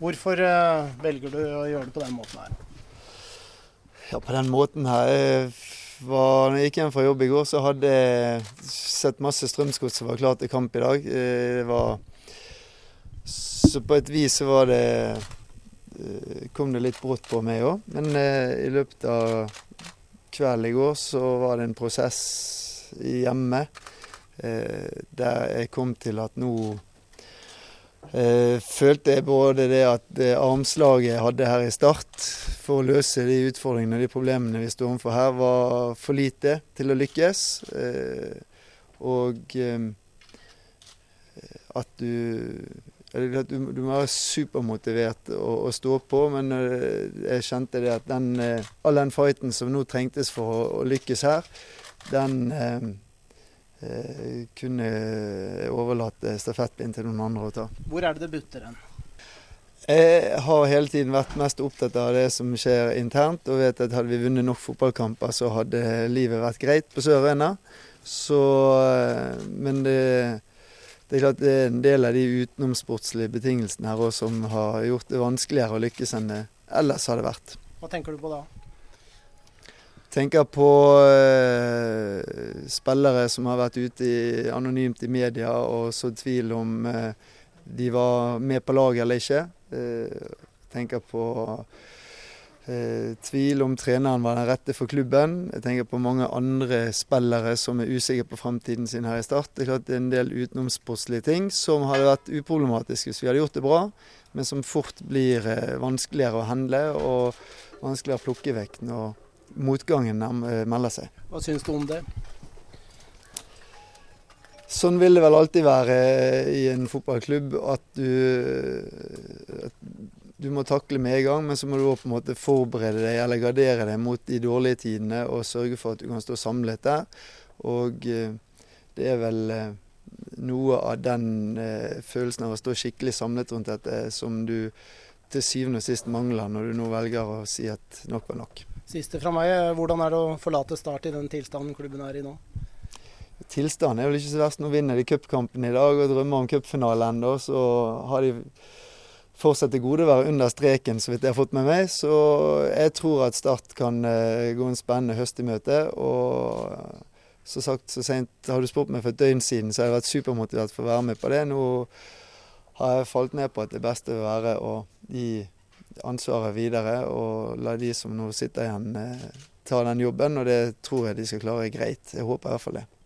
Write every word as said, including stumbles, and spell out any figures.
Hvorfor uh, velger du å gjøre det på den måten her? Ja, på den måten her var, når jeg gikk hjem fra jobb i går, så hadde jeg sett masse Strømsgods som var klar til kamp i dag. Det var, så på et vis så var det, kom det litt brått på meg også. Men i løpet av kvelden i går så var det en prosess hjemme der jeg kom til at nå Eh, følte jeg både det at det armslaget jeg hadde her i start for å løse de utfordringene og de problemene vi står overfor her var for lite til å lykkes. Eh, og eh, at du, at du, du må være supermotivert å, å stå på, men eh, jeg kjente det at den, eh, all den fighten som nå trengtes for å, å lykkes her, den eh, Eh, kunne overlate stafettpinnen til noen andre å ta. Hvor er det det butter hen? Jeg har hele tiden vært mest opptatt av det som skjer internt, og vet at hadde vi vunnet nok fotballkamper, så hadde livet vært greit på Sør Arena. Så, men det, det er klart det er en del av de utenomsportslige betingelsene her også, som har gjort det vanskeligere å lykkes enn det ellers hadde vært. Hva tenker du på da? Tenker på uh, spillere som har vært ute i, anonymt i media og så tvil om uh, de var med på laget eller ikke. Uh, tenker på uh, tvil om treneren var den rette for klubben. Jeg tenker på mange andre spillere som er usikre på fremtiden sin her i Start. Det er klart det er en del utenomsportslige ting som hadde vært uproblematiske hvis vi hadde gjort det bra, men som fort blir uh, vanskeligere å handle og vanskeligere å plukke vekk når motgangen melder seg. Hva synes du om det? Sånn vil det vel alltid være i en fotballklubb, at du, at du må takle med en gang, men så må du også på en måte forberede deg eller gardere deg mot de dårlige tidene og sørge for at du kan stå samlet der. Og det er vel noe av den følelsen av å stå skikkelig samlet rundt dette som du til syvende og sist mangler når du nå velger å si at nok var nok. Siste fra meg, hvordan er det å forlate Start i den tilstanden klubben er i nå? Tilstanden er vel ikke så verst. Nå vinner de cupkampen i dag og drømmer om cupfinalen enda, så har de fortsatt det gode å være under streken, så vidt jeg har fått med meg. Så jeg tror at Start kan gå en spennende høst i møte, og så sagt, så sent, har du spurt meg for et døgn siden, så har jeg vært supermotivert for å være med på det. Nå har jeg falt ned på at det beste vil være å gi ansvaret videre og la de som nå sitter igjen ta den jobben, og det tror jeg de skal klare greit. Jeg håper i hvert fall det.